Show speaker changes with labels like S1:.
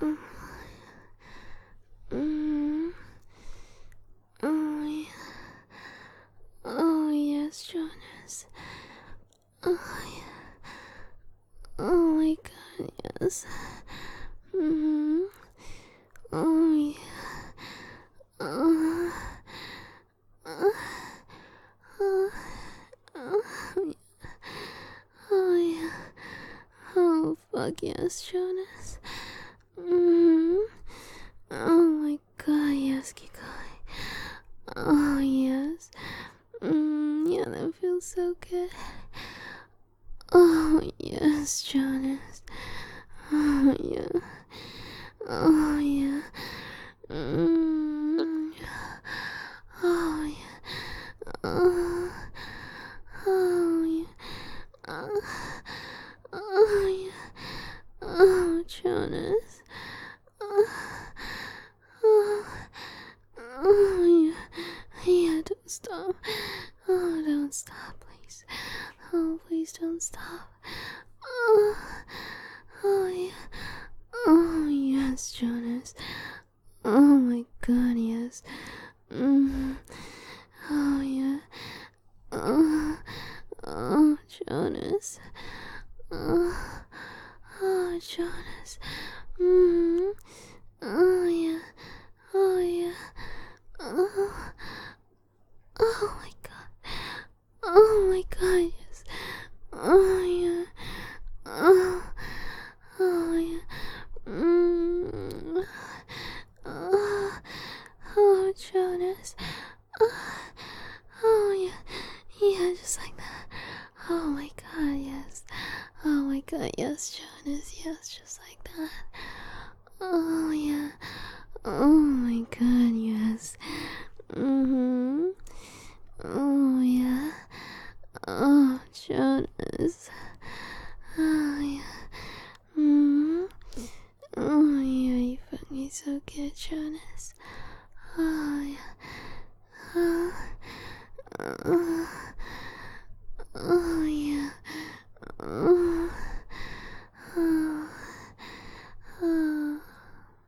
S1: Mm, mm, oh, yeah. Oh, yes, Jonas. Oh, yeah. Oh, my God, yes. Mm, oh, yeah. Oh, oh, oh, oh, oh, yeah. Oh, fuck yes, Jonas. Mm, oh, my God, yes, Kikai. Oh, yes. Yeah, that feels so good. Oh, yes, Jonas. Oh, yeah. Oh, yeah. Mm. Oh, yeah. Oh, yeah. Oh, yeah. Oh, Jonas. Oh, oh, yeah. Yeah, don't stop. Oh, don't stop, please. Oh, please don't stop. Oh, oh, yeah. Oh, yes, Jonas. Oh my God, yes. Mm. Oh, yeah. Oh, oh, Jonas. Oh, oh, Jonas. Mm. Oh, yeah. Oh, yeah. Oh, oh my God. Oh my God, yes. Oh, yeah. Oh, oh, yeah. Mm. Oh, oh, Jonas. Oh, oh, yeah. Yeah, just like that. Oh my God, yes. Oh my God, yes, Jonas. Yes, just like that. Oh, yeah. Oh my God, yes. Mm-hmm. Oh, yeah. Oh, Jonas. Oh, yeah. Mm-hmm. Oh, yeah, you fuck me so good, Jonas.